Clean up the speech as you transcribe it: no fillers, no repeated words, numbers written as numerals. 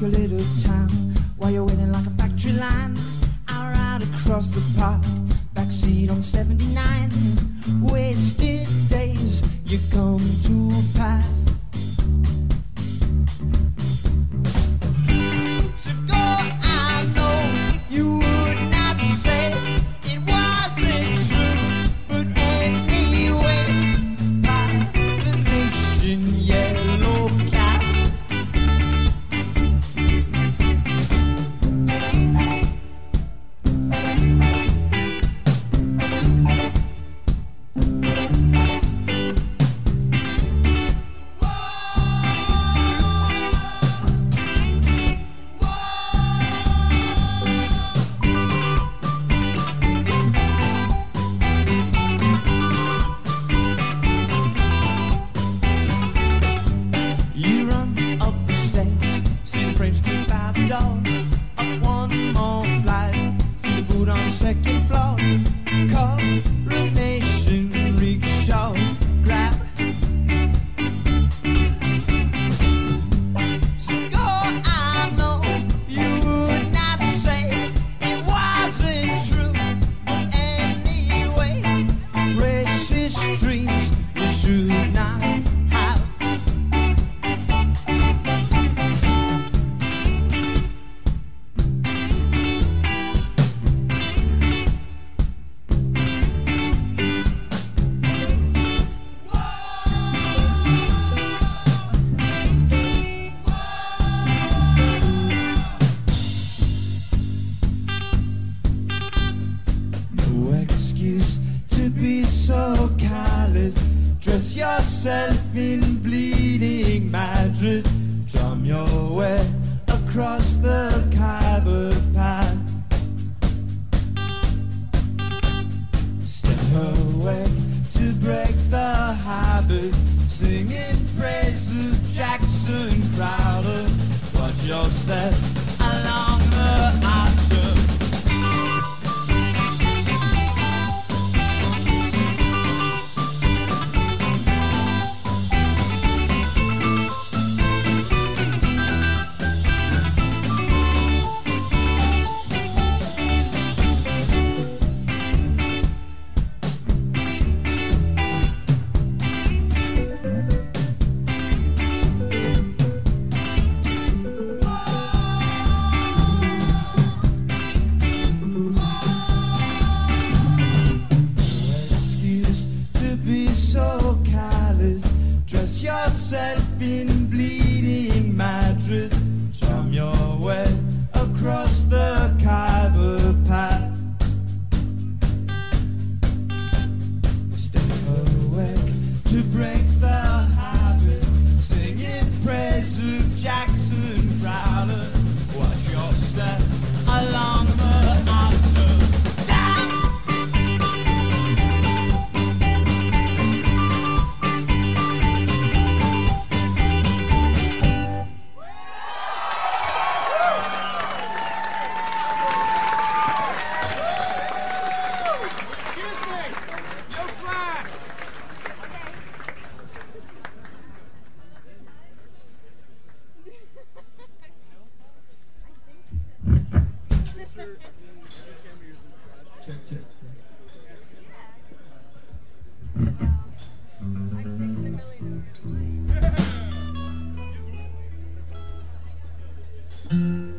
your little town while you're waiting like a factory line. Out right across the park, backseat on 79. Wasted days you come to pass. So go, I know you would not say it wasn't true, but anyway, by the nation yellow cat. You run up the stairs, see the French creep by the door. Up one more flight, see the boot on second floor. Coronation rickshaw grab. So go, I know you would not say it wasn't true, but anyway, racist dreams you should not have. No excuse to be so callous. Dress yourself in bleeding Madras. Drum your way across the Khyber Pass. Step away to break the habit, singing praise of Jackson Crowder. Watch your step along the archer. Excuse to be so callous. Dress yourself in bleeding Madras. Drum your way across the Khyber Pass. Step awake to break the habit, singing praise of Jackson Crowder. Watch your step along the archer. Check, check, check.